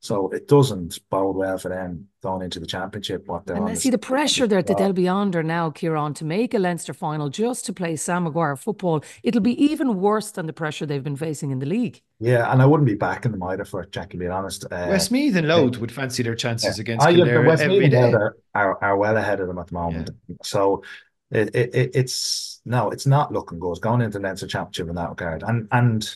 So it doesn't bode well for them going into the championship. What they're And on I the see the pressure there that well, they'll be under now, Kieran, to make a Leinster final just to play Sam Maguire football. It'll be even worse than the pressure they've been facing in the league. yeah, and I wouldn't be backing them either for it, Jackie, being honest. Uh, Westmeath and Louth would fancy their yeah. chances against I, the Kildare every Westmeath day. are, are are well ahead of them at the moment. Yeah. So it, it, it it's no, it's not looking good. It's going into the Leinster Championship in that regard. And and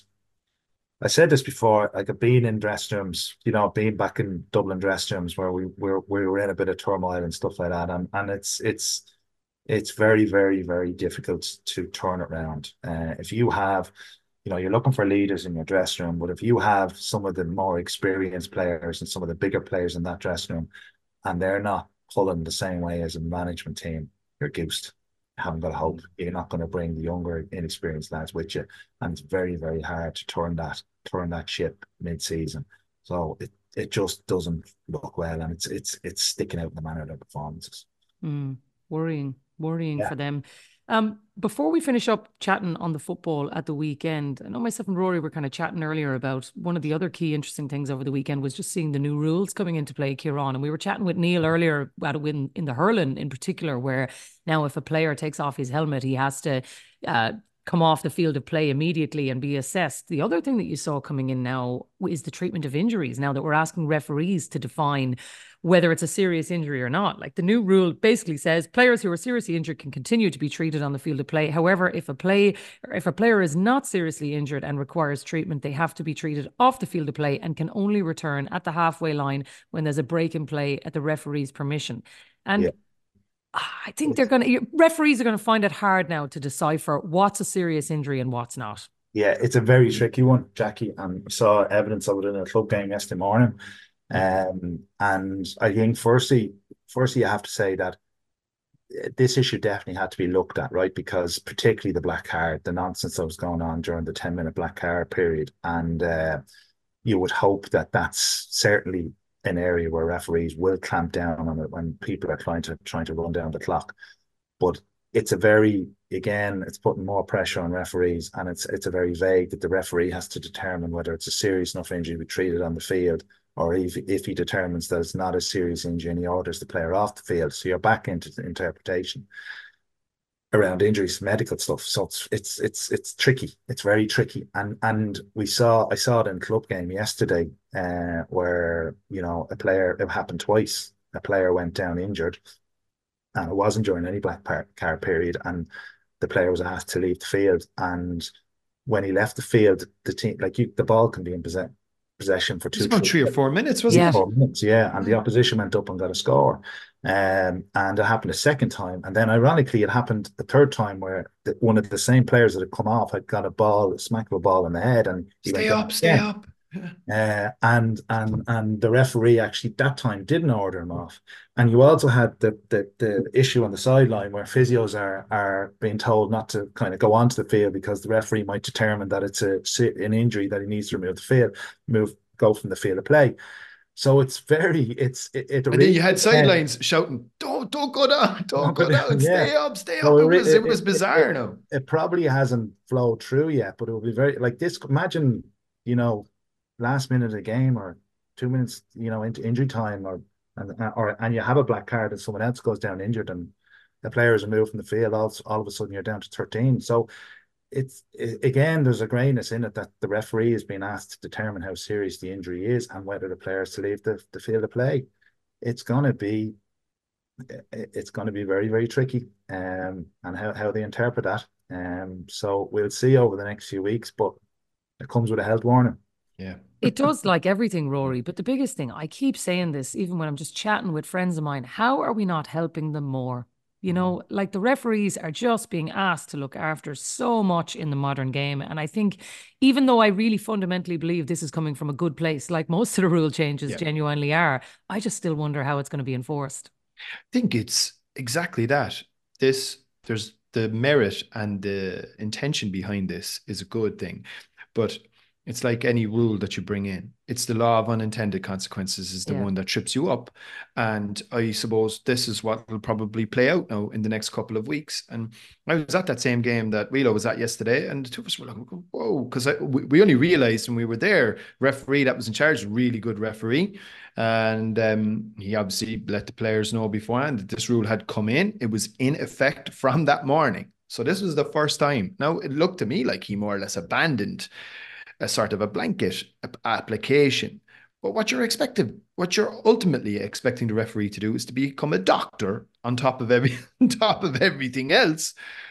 I said this before, like I've been in dressing rooms, you know, being back in Dublin dressing rooms where we were we were in a bit of turmoil and stuff like that, and and it's it's it's very very very difficult to turn it around. Uh, if you have, you know, you're looking for leaders in your dressing room, but if you have some of the more experienced players and some of the bigger players in that dressing room, and they're not pulling the same way as a management team, you're goosed. Haven't got a hope. You're not going to bring the younger, inexperienced lads with you, and it's very, very hard to turn that turn that ship mid-season. So it it just doesn't look well, and it's it's it's sticking out in the manner of their performances. Mm, worrying, worrying Yeah. for them. Um, before we finish up chatting on the football at the weekend, I know myself and Rory were kind of chatting earlier about one of the other key interesting things over the weekend was just seeing the new rules coming into play, Kieran. And we were chatting with Neil earlier about it in, in the hurling in particular, where now if a player takes off his helmet, he has to uh, come off the field of play immediately and be assessed. The other thing that you saw coming in now is the treatment of injuries. Now that we're asking referees to define whether it's a serious injury or not. Like the new rule basically says players who are seriously injured can continue to be treated on the field of play. However, if a play or if a player is not seriously injured and requires treatment, they have to be treated off the field of play and can only return at the halfway line when there's a break in play at the referee's permission. And Yeah. I think they're going to, referees are going to find it hard now to decipher what's a serious injury and what's not. Yeah, it's a very tricky one, Jackie, and we saw evidence of it in a club game yesterday morning. Um, and I think firstly, firstly, you have to say that this issue definitely had to be looked at, right? Because particularly the black card, the nonsense that was going on during the ten minute black card period, and uh, you would hope that that's certainly an area where referees will clamp down on it when people are trying to trying to run down the clock. But it's a very, again, it's putting more pressure on referees, and it's it's a very vague that the referee has to determine whether it's a serious enough injury to be treated on the field, or if if he determines that it's not a serious injury and he orders the player off the field. So you're back into the interpretation around injuries, medical stuff. So it's it's it's it's tricky. It's very tricky. And and we saw I saw it in club game yesterday, uh, where you know a player, it happened twice. A player went down injured, and it wasn't during any black card period, and the player was asked to leave the field. And when he left the field, the team, like you, the ball can be in possession. possession for two, It's about three or four minutes, wasn't Yeah. it? four minutes, yeah. And the opposition went up and got a score. Um, and it happened a second time. And then ironically, it happened the third time where the, one of the same players that had come off had got a ball, a smack of a ball in the head. And he Stay went up, down stay again. up. Uh, and and and the referee actually that time didn't order him off. And you also had the the the issue on the sideline where physios are are being told not to kind of go onto the field because the referee might determine that it's a an injury that he needs to remove the field, move go from the field of play. So it's very it's it. it And really then you had depends. sidelines shouting, "Don't don't go down, don't Don't go go down, down, stay yeah. up, stay So up." it It re- was it it- was it- bizarre. it- now It probably hasn't flowed through yet, but it will be very like this. Imagine, you know, last minute of the game or two minutes, you know, into injury time, or and or and you have a black card and someone else goes down injured and the player is removed from the field. All, all of a sudden, you're down to thirteen. So it's it, again, there's a grayness in it that the referee is being asked to determine how serious the injury is and whether the player is to leave the, the field of play. It's gonna be it's going to be very, very tricky, um, and how, how they interpret that. Um, so we'll see over the next few weeks, but it comes with a health warning. Yeah. It does, like everything, Rory. But the biggest thing, I keep saying this, even when I'm just chatting with friends of mine, how are we not helping them more? You know, like the referees are just being asked to look after so much in the modern game. And I think even though I really fundamentally believe this is coming from a good place, like most of the rule changes Yeah. genuinely are, I just still wonder how it's going to be enforced. I think it's exactly that. This, there's the merit and the intention behind this is a good thing. But It's like any rule that you bring in. It's the law of unintended consequences is the yeah. one that trips you up. And I suppose this is what will probably play out now in the next couple of weeks. And I was at that same game that Wheelo was at yesterday, and the two of us were like, whoa, because we, we only realized when we were there, referee that was in charge, really good referee. And um, he obviously let the players know beforehand that this rule had come in. It was in effect from that morning. So this was the first time. Now, it looked to me like he more or less abandoned a sort of a blanket application. But what you're expecting, what you're ultimately expecting the referee to do is to become a doctor on top of every, on top of everything else.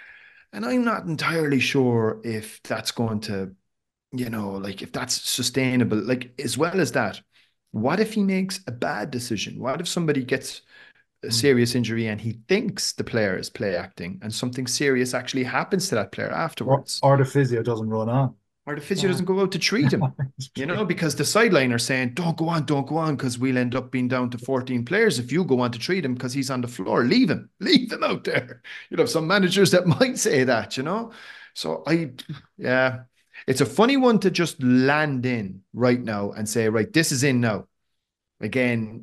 And I'm not entirely sure if that's going to, you know, like if that's sustainable. Like, as well as that, what if he makes a bad decision? What if somebody gets a serious injury and he thinks the player is play acting and something serious actually happens to that player afterwards? Or, or the physio doesn't run on. Or the physio yeah. doesn't go out to treat him, you know, because the sideline are saying, don't go on, don't go on, because we'll end up being down to fourteen players if you go on to treat him because he's on the floor. Leave him, leave him out there. You'd have some managers that might say that, you know. So I, yeah, it's a funny one to just land in right now and say, right, this is in now. Again,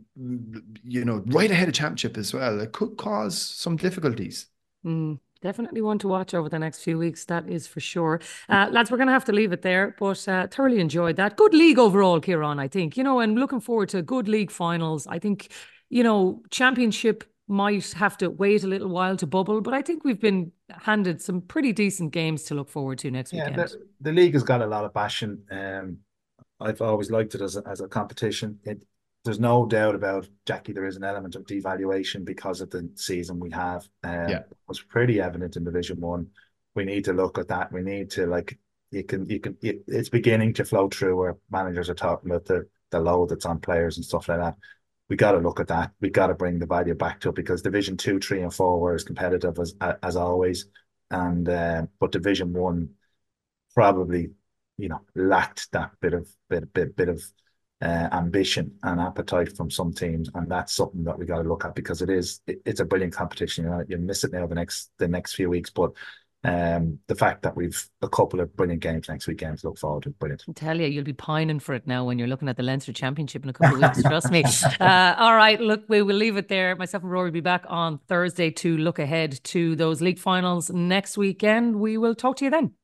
you know, right ahead of championship as well. It could cause some difficulties. Mm. Definitely one to watch over the next few weeks, that is for sure. Uh, lads, we're going to have to leave it there, but uh, thoroughly enjoyed that. Good league overall, Kieran, I think, you know, and looking forward to good league finals. I think, you know, championship might have to wait a little while to bubble, but I think we've been handed some pretty decent games to look forward to next yeah, weekend. The, the league has got a lot of passion. Um, I've always liked it as a, as a competition. It, There's no doubt about, Jackie, there is an element of devaluation because of the season we have. Um, yeah. It was pretty evident in Division One. We need to look at that. We need to, like, you can, you can, it, it's beginning to flow through where managers are talking about the, the load that's on players and stuff like that. We got to look at that. We got to bring the value back to it because Division Two, Three, and Four were as competitive as as always, and uh, but Division One probably, you know, lacked that bit of bit bit bit of. Uh, ambition and appetite from some teams, and that's something that we got to look at because it is it, it's a brilliant competition. You know, you miss it now the next the next few weeks, but um, the fact that we've a couple of brilliant games next weekend to look forward to, brilliant. I tell you, you'll be pining for it now when you're looking at the Leinster Championship in a couple of weeks. Trust me. Uh, all right, look, we will leave it there. Myself and Rory will be back on Thursday to look ahead to those league finals next weekend. We will talk to you then.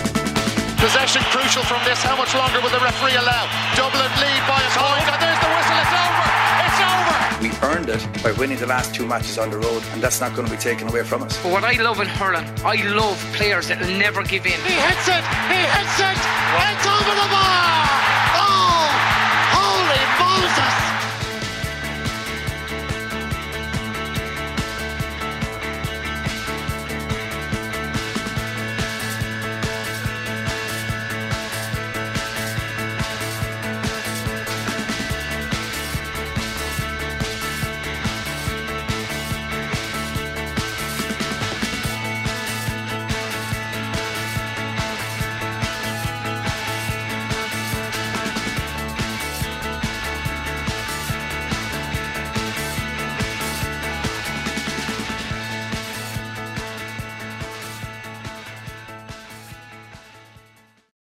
Possession crucial from this. How much longer will the referee allow? Dublin lead by a point, and there's the whistle. It's over. It's over. We earned it by winning the last two matches on the road, and that's not going to be taken away from us. But what I love in hurling, I love players that will never give in. He hits it. He hits it. It's over the bar.